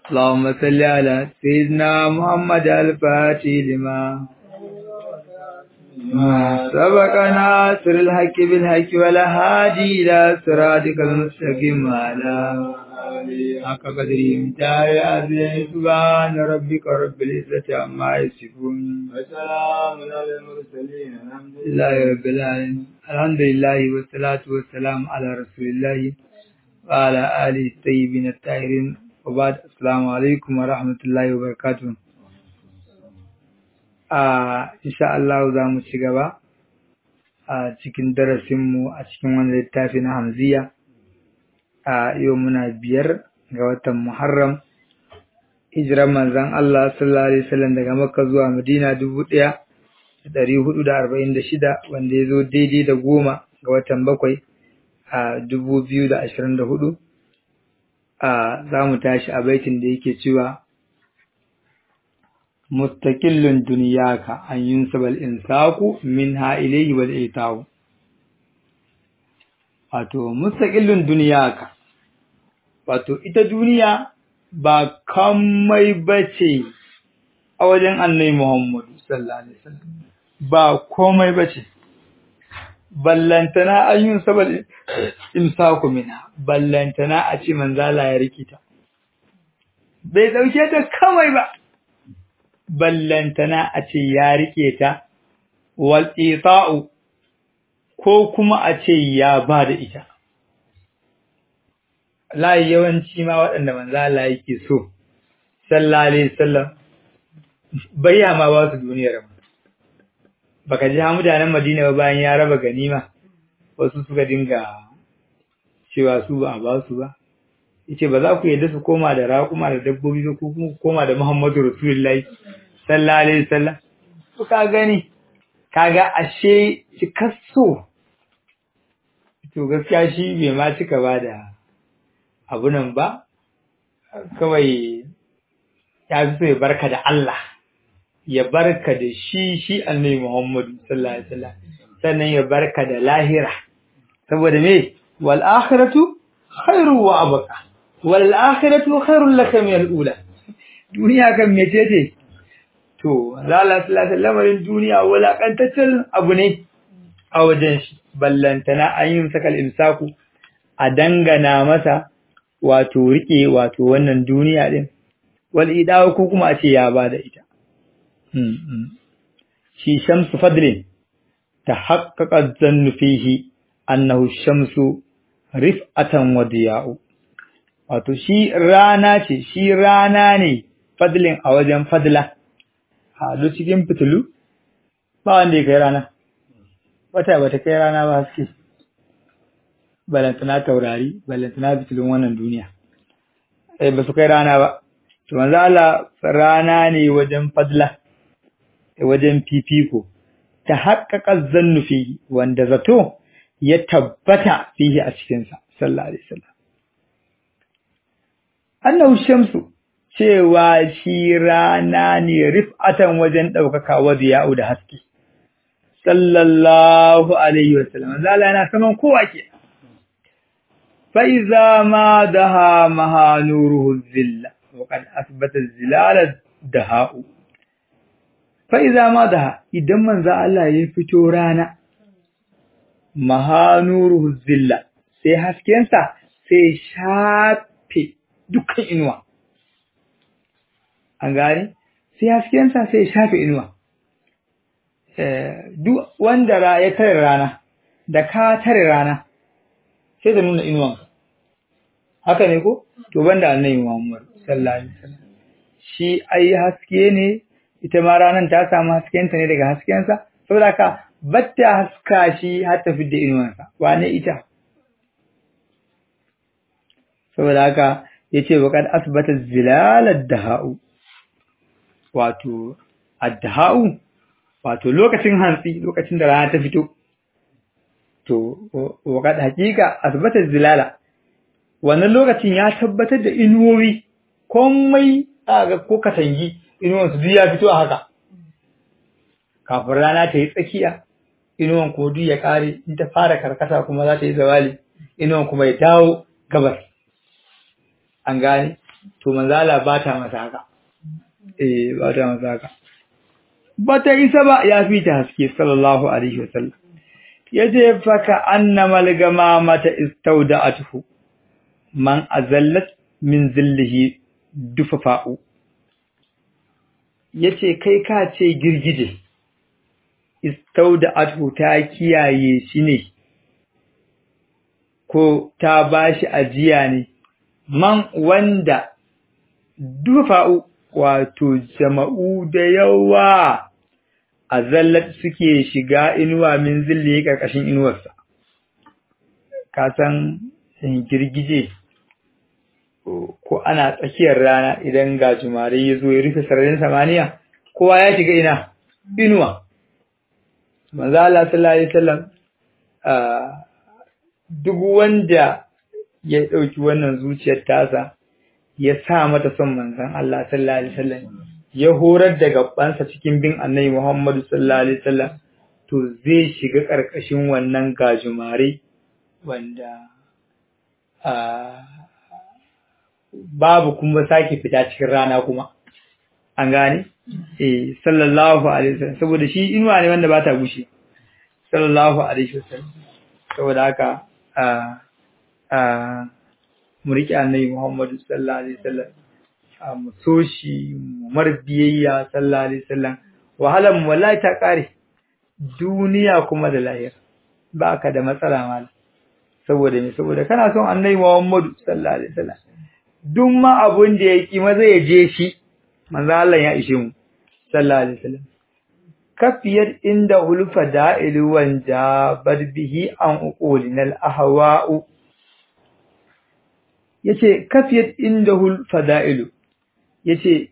اللهم صل على سيدنا محمد الفاتح لما سبق ناصر الحق بالحق ولا هادي إلى صراطك المستقيم على حق قدره متاع عزيز سبحان ربك رب العزة عما يصفون وسلام على المرسلين الحمد لله رب العالمين الحمد لله والصلاة والسلام على رسول الله وعلى آله الطيبين الطاهرين وبعد السلام عليكم ورحمة الله وبركاته insha Allah za mu ci gaba a cikin darasinmu a cikin wani littafi na Hamziya. Yau muna 5 ga watan Muharram, hijiran manzon Allah sallallahu alaihi wasallam daga Makka zuwa Madina 1446, wanda ya zo daidai da 10 ga watan 7 a 2024. Za mu tashi a baitin da yake cewa mustaqillun duniyaka an yunsabal insaku minha ilayhi wal itau. Wato mustaqillun duniyaka, wato ita duniya ba kamai bace a wajen Annabi Muhammad sallallahu alaihi wasallam, ba komai bace, ballantana an yunsabal imsaku minha, ballantana a ce manzala ya rikita, bai dauke ta kamai ba, ballantana a ce ya rike ta, wal ita'u ko kuma a ce ya ba da ita. Layi yawanci ma waɗanda manzo Allah yake so sallallahu alaihi wasallam bayya ma ba su duniyar mu. Baka ji mutanen Madina ba bayan ya raba ganima, wasu suka dinga cewa su ba a ba su ba. Yace ba za ku yadda su koma da raƙuma da dabbobi ba, ko kuma ku koma da Muhammadu Rasulullahi sallallahu alaihi wasallam. To ka gani, kaga ashe cikasso. To gaskiya shi bai ma cika ba da abu nan ba, kawai ya fi so ya barka da Allah, ya barka da shi Annabi Muhammadu sallallahu alaihi wasallam, sannan ya barka da lahira. Saboda me? Wal akhiratu khairu wa abqa. Wal akhiratu khairul laka min al-ula. Duniya kan mecece? To Allah sallallahu alaihi wasallam, duniya walakantaccen abu ne a wajen shi, ballantana an yi sakal imsaku, a dangana masa wato rike wato wannan duniya din, wal idawa ko kuma a ce ya bada ita. Shi shamsu fadlin tahaqqaqa zannu fihi annahu shamsu rif'atan wa diya'u. Wato shi rana ce, shi rana ne fadlin a wajen fadla. Duk cikin fitilu ba wanda ya kai rana, wata bata kai rana ba haske, balantana taurari, balantana fitilun wannan duniya, ba su kai rana ba. To manzo Allah rana ne wajen fadla, wajen fifiko, ta haƙƙaƙa zannu fihi, wanda zato ya tabbata fihi a cikinsa sallallahu alaihi wasallam. Annahu shamsu, cewa shi rana ne rif'atan wajen ɗaukaka wa diya'u da haske sallallahu alaihi wasallam. Zala yana saman kowa ke. Fa iza ma daha maha nuruhu zilla wa qad asbata zilala daha'u. Fa iza ma daha, idan manzo Allah ya fito rana, maha nuruhu zilla, sai haskensa sai shafe dukkan inuwa. An gane? Sai haskensa sai shafe inuwa. Duk wanda ya tare rana, da ka tare rana, sai da nuna inuwan. Haka ne ko? To banda Annabi Muhammad sallallahu alaihi wasallam. Shi ai haske ne, ita ma ranan ta samu haskenta ne daga haskensa, saboda ka batta haska shi har ta fidda inuwansa. Wane ita? Saboda haka yace waqad asbata zilalad daha'u. Wato addaha'u, wato lokacin hantsi, lokacin da rana ta fito, to waqad haqiqa asbata zilala, wannan lokacin ya tabbatar da inuwoyi, komai ga ko katangi inuwan su duk ya fito a haka, kafin rana ta yi tsakiya, inuwan ko duk ya kare, in ta fara karkata kuma za ta yi zawali, inuwan kuma ya dawo gabas. An gane? to manzala ba ta masa haka ba ta masa haka ba ta isa ba ya fi ta haske sallallahu alaihi wasallam yace faka annamal gamamata istawda'atuhu man azallat min zillihi dufafa'u yace kai ka ce girgije istawda'atuhu ta kiyaye shi ne ko ta bashi ajiya ne man wanda dufa'u wato jama'u da yawa azallat suke shiga inuwa min zilli karkashin inuwarsa ka san girgije ko ana tsakiyar rana idan ga jumare ya zo ya rufe sararin samaniya kowa ya shiga ina inuwa manzo Allah sallallahu alaihi wasallam duk wanda ya dauki wannan zuciyar tasa ya sa mata son manzon Allah sallallahu alaihi wasallam ya horar da gabansa cikin bin Annabi Muhammad sallallahu alaihi wasallam to zai shiga karkashin wannan gajumare wanda babu kuma sake fita cikin rana kuma an gane sallallahu alaihi wasallam saboda shi inuwa ne wanda ba ta gushe sallallahu alaihi wasallam saboda haka mu riƙe Annabi Muhammad sallallahu alaihi wasallam mu so shi mu marbiyayya sallallahu alaihi wasallam wahalan wallahi ta kare duniya kuma da lahira baka da matsala mal saboda me saboda kana son Annabi Muhammad sallallahu alaihi wasallam duk ma abun da yake maza ya je shi manzo Allah ya ishe mu sallallahu alaihi wasallam kafiyar inda ulfa da'ilu wanja barbihi an uqulinal ahwa'u yace kafiyat indahul fada'ilu yace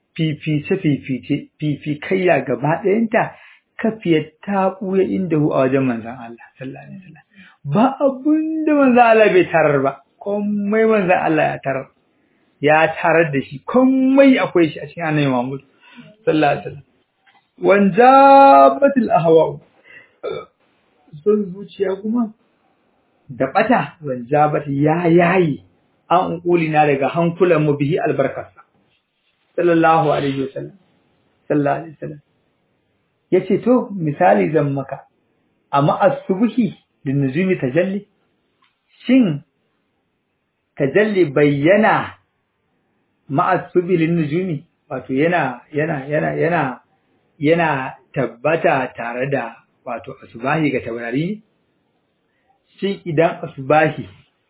fifikayya gaba ɗayanta kafiyat ta buya indahu a wajen manzon Allah sallallahu alaihi wasallam ba abunda manzon Allah bai tarar ba komai manzon Allah ya tarar da shi komai akwai shi a cikin Annabi Muhammad sallallahu alaihi wasallam wanjabatil ahwa'u son zuciya kuma da bata wanjabat ya yayi an kulina daga hankulan mu bihi albarkarsa sallallahu alaihi wasallam yace to misali zan maka amma as-subhi din nuzumi tajalli shin tajalli bayyana ma as-subhi lin nuzumi wato yana tabbata tare da wato asbahi ga taurari shi idan asbahi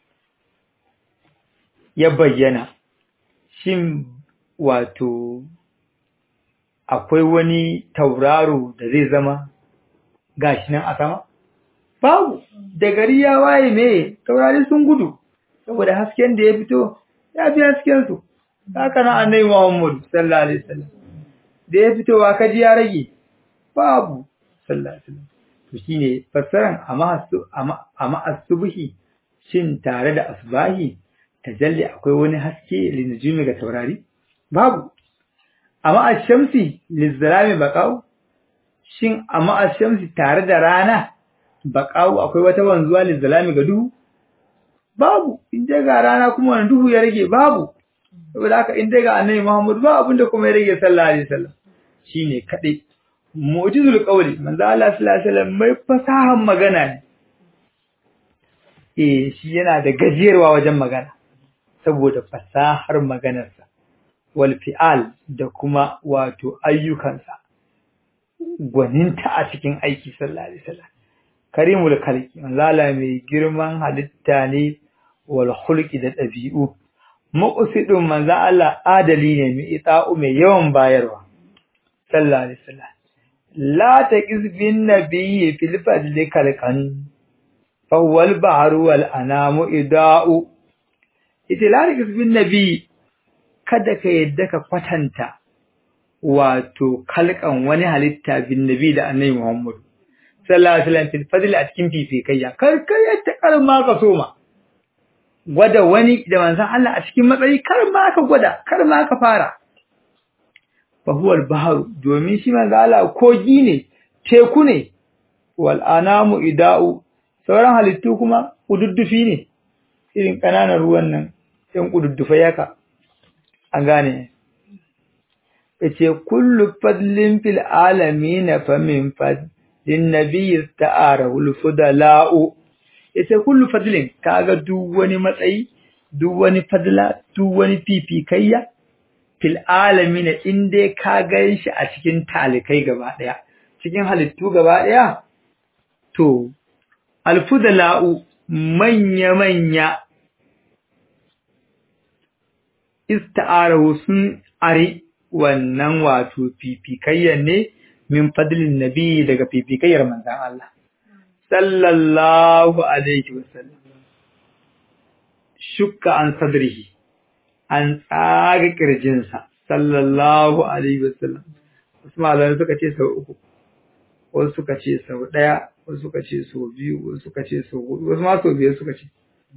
ya bayyana shin wato akwai wani tauraro da zai zama gashi nan a sama babu da gari ya waye me taurari sun gudu saboda hasken da ya fito ya fi hasken su haka nan Annabi Muhammad sallallahu alaihi wasallam da ya fitowa kaji ya rage babu sallallahu alaihi wasallam to shine fassaran amma as-subhi shin tare da asbahi tajalli akwai wani haske linjumi ga taurari babu amma ash-shamsi lizalami baqau shin amma ash-shamsi tare da rana baqau akwai wata wanzuwa lizalami ga duhu babu inda ga rana kuma wannan duhu ya rage babu saboda haka inda ga Annabi Muhammad ba abinda kuma ya rage sallallahu alaihi wasallam shine kadai mu'jizul qawli manzo Allah sallallahu alaihi wasallam mai fasahan magana ne shi yana da gajiyarwa wajen magana saboda fasahar maganarsa wal fi'al da kuma wato ayyukansa gwaninta a cikin aiki sallallahu alaihi wasallam karimul khalqi manzo Allah mai girman halitta ne wal khulqi da dabi'u muqsidun manzo Allah adali ne mai ita'u mai yawan bayarwa sallallahu alaihi wasallam la taqiz bin nabiyyi fil fadli kalkan fa huwa al bahru wal anamu ida'u ita la taqiz bin nabiyyi kada ka yadda ka kwatanta wato kalkan wani halitta bin nabi da Annabi Muhammad sallallahu alaihi wasallam fil fadli a cikin fifikayya kar ka yadda kalma ka soma gwada wani da manzon Allah a cikin matsayi kar ma ka gwada kar ma ka fara fa huwa al-bahr domin shi manzon Allah kogi ne teku ne wal anamu ida'u sauran halittu kuma kududdufi ne irin kananan ruwan nan ɗan kududdufa yaka an gane yace kullu fadlin fil alamin fa min fadlin nabiy ta'arul fudala'u yace kullu fadlin kaga duk wani matsayi duk wani fadla duk wani fifikayya fil alamin inde ka ganshi a cikin talikai gaba daya cikin halittu gaba daya to alfudala'u manya ista'arahu sun ari wannan wato fifikayyan ne min fadlin nabi daga fifikayyar manzon Allah sallallahu alaihi wasallam shukka an sadrihi an tsaga kirjinsa sallallahu alaihi wasallam wasu malamai suka ce sau uku wasu suka ce sau ɗaya wasu suka ce sau biyu wasu suka ce sau hudu wasu ma sau biyar suka ce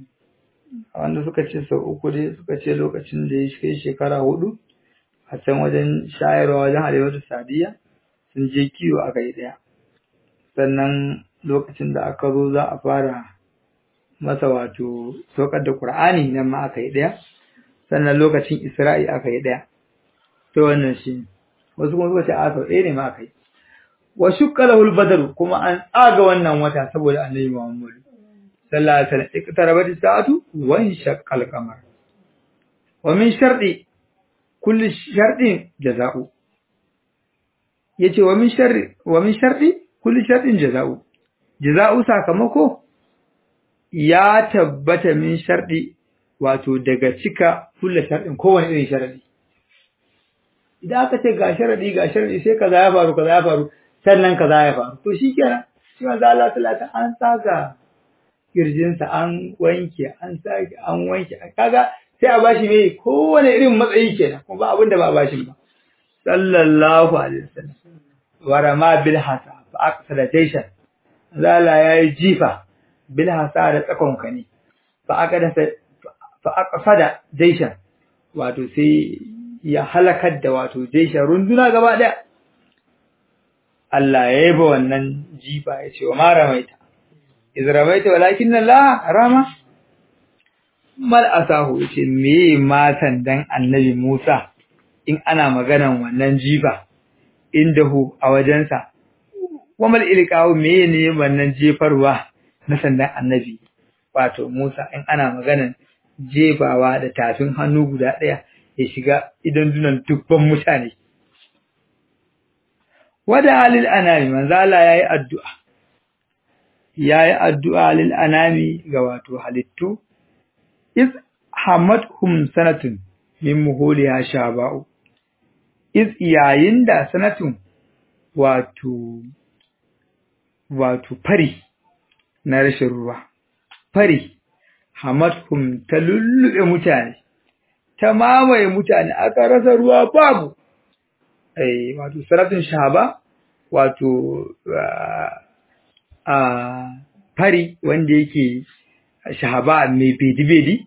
wanda suka ce sau uku dai suka ce lokacin da ya kai shekara 4 a can wajen shayarwa wajen Halimatu Sadiya sun je kiwo aka yi ɗaya sannan lokacin da aka zo za a fara masa wato saukar da Qur'ani nan ma aka yi ɗaya sannan lokacin Isra'i aka yi ɗaya to wannan shi wasu kuma suka ce a sau ɗaya ne ma aka yi wa shukka lahul badr kuma an tsaga wannan wata saboda Annabi Muhammad sallallahu alaihi wasallam iqtarabat as-sa'atu wa inshaqqa al-qamar wa min sharti kulli shartin jaza'u yace wa min sharti kulli shartin jaza'u sakamako ya tabbata min sharti wato daga cika kulli shartin kowane irin sharadi idan aka ce ga sharadi sai kaza ya faru sannan kaza ya faru to shikenan shi manzo Allah sallallahu alaihi wasallam an tsaga kirjinsa an wanke an sake an wanke kaga sai a bashi mai kowane irin matsayi kenan kuma ba abin da ba a bashi ba sallallahu alaihi wasallam warama bil hasa fa aqsada jayshan zala yayi jifa bil hasa da tsakon kani fa aqsada jayshan wato sai ya halakar da wato jayshan runduna gaba daya Allah ya yaba wannan jifa ya ce wa ma ramaita iz ramaita walakin Allah rama mal asahu yace me matan dan annabi Musa in ana maganan wannan jifa indahu a wajensa wa mal ilqahu me ne wannan jefarwa na sandan annabi wato Musa in ana maganan jefawa da tafin hannu guda daya ya shiga idan dunan dubban mutane wada alil anami manzo Allah yayi addu'a lil anami ga wato halittu iz hamathum sanatun min muhuliha shaba'u iz yayin da sanatun wato fari na rashin ruwa fari hamathum talullube mutane ta mamaye mutane aka rasa ruwa babu wato sanatun shaba wato fari wanda yake shahaba mai bedi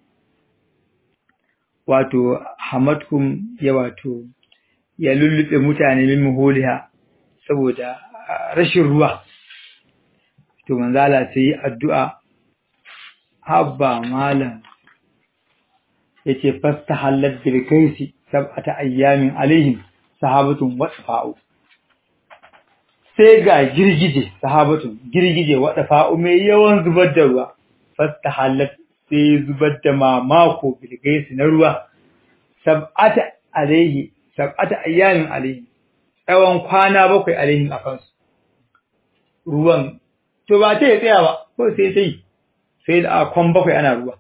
wato hamatkum ya lullube mutane min muholiha saboda rashin ruwa to manzala sai addu'a habba malam yace fastahallat bil kaisi sab'ata ayyamin alaihim sahabatun wasfa'u sai ga girgije wadafa'u mai yawan zubar da ruwa fastahallat sai zubar da mamako bil kaisi na ruwa sab'ata ayyamin alaihim tsawon kwana 7 alaihim akan su ruwan to ba ta tsaya ba ko sai da kwan 7 ana ruwa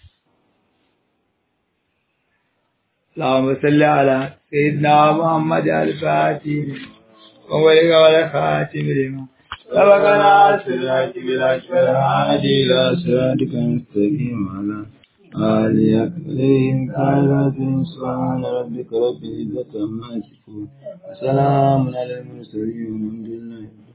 اللهم صل على سيدنا محمد الفاتح وولك ولا خاتم لما سبقنا صراط بالأشفر هادي إلى صراطك المستقيم على آله أكرم كائنات سبحان ربك رب العزة عما يصفون وسلام على المرسلين والحمد لله